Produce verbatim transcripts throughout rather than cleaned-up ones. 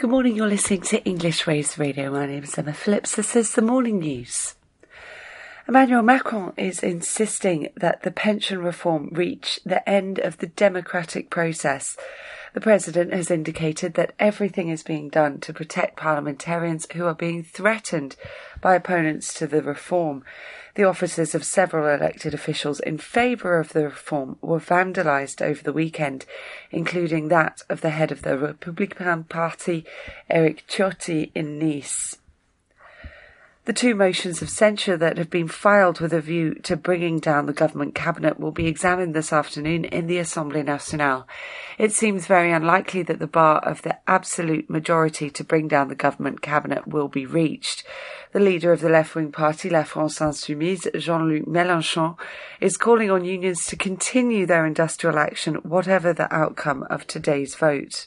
Good morning, you're listening to English Waves Radio. My name is Emma Phillips. This is the morning news. Emmanuel Macron is insisting that the pension reform reach the end of the democratic process. The president has indicated that everything is being done to protect parliamentarians who are being threatened by opponents to the reform. The offices of several elected officials in favour of the reform were vandalised over the weekend, including that of the head of the Republican Party, Éric Ciotti, in Nice. The two motions of censure that have been filed with a view to bringing down the government cabinet will be examined this afternoon in the Assemblée Nationale. It seems very unlikely that the bar of the absolute majority to bring down the government cabinet will be reached. The leader of the left-wing party, La France Insoumise, Jean-Luc Mélenchon, is calling on unions to continue their industrial action, whatever the outcome of today's vote.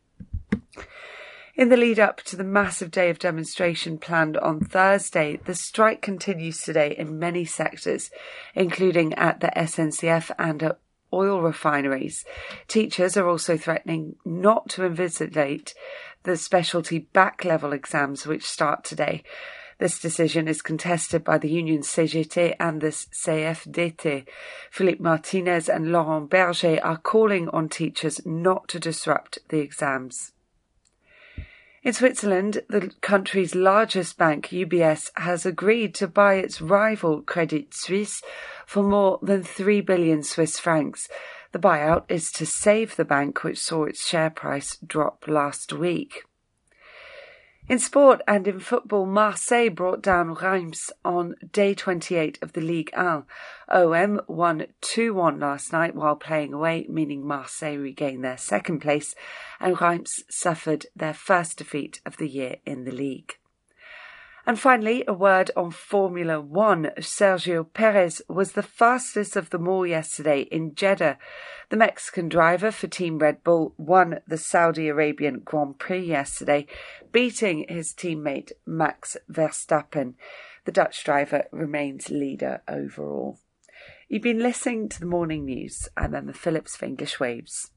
In the lead-up to the massive day of demonstration planned on Thursday, the strike continues today in many sectors, including at the S N C F and at oil refineries. Teachers are also threatening not to invigilate the specialty back-level exams which start today. This decision is contested by the unions C G T and the C F D T. Philippe Martinez and Laurent Berger are calling on teachers not to disrupt the exams. In Switzerland, the country's largest bank, U B S, has agreed to buy its rival Credit Suisse for more than three billion Swiss francs. The buyout is to save the bank, which saw its share price drop last week. In sport and in football, Marseille brought down Reims on day twenty-eight of the Ligue one. O M won two one last night while playing away, meaning Marseille regained their second place, and Reims suffered their first defeat of the year in the league. And finally, a word on Formula One. Sergio Perez was the fastest of them all yesterday in Jeddah. The Mexican driver for Team Red Bull won the Saudi Arabian Grand Prix yesterday, beating his teammate Max Verstappen. The Dutch driver remains leader overall. You've been listening to the morning news. I'm Emma Phillips for English Waves.